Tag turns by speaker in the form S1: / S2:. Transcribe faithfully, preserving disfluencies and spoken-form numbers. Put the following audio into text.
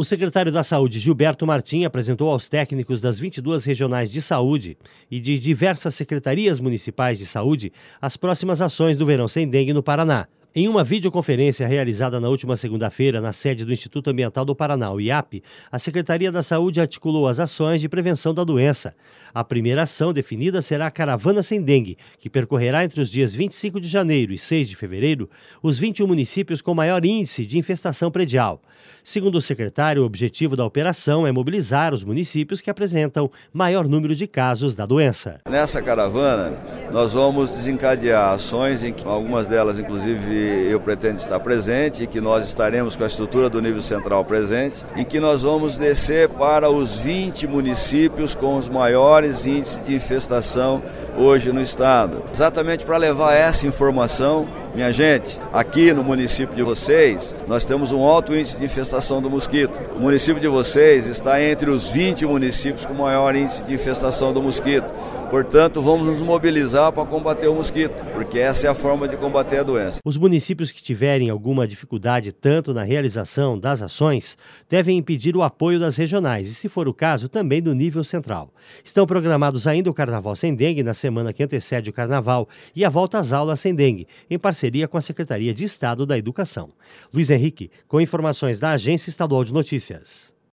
S1: O secretário da Saúde, Gilberto Martim, apresentou aos técnicos das vinte e duas regionais de saúde e de diversas secretarias municipais de saúde as próximas ações do Verão Sem Dengue no Paraná. Em uma videoconferência realizada na última segunda-feira na sede do Instituto Ambiental do Paraná, o I A P, a Secretaria da Saúde articulou as ações de prevenção da doença. A primeira ação definida será a Caravana Sem Dengue, que percorrerá entre os dias vinte e cinco de janeiro e seis de fevereiro os vinte e um municípios com maior índice de infestação predial. Segundo o secretário, o objetivo da operação é mobilizar os municípios que apresentam maior número de casos da doença.
S2: Nessa caravana, nós vamos desencadear ações, em que algumas delas, inclusive, eu pretendo estar presente, e que nós estaremos com a estrutura do nível central presente, em que nós vamos descer para os vinte municípios com os maiores índices de infestação hoje no estado. Exatamente para levar essa informação. Minha gente, aqui no município de vocês, nós temos um alto índice de infestação do mosquito. O município de vocês está entre os vinte municípios com maior índice de infestação do mosquito. Portanto, vamos nos mobilizar para combater o mosquito, porque essa é a forma de combater a doença.
S1: Os municípios que tiverem alguma dificuldade tanto na realização das ações devem impedir o apoio das regionais e, se for o caso, também do nível central. Estão programados ainda o Carnaval Sem Dengue na semana que antecede o Carnaval e a volta às aulas sem dengue, em parceria com a Secretaria de Estado da Educação. Luiz Henrique, com informações da Agência Estadual de Notícias.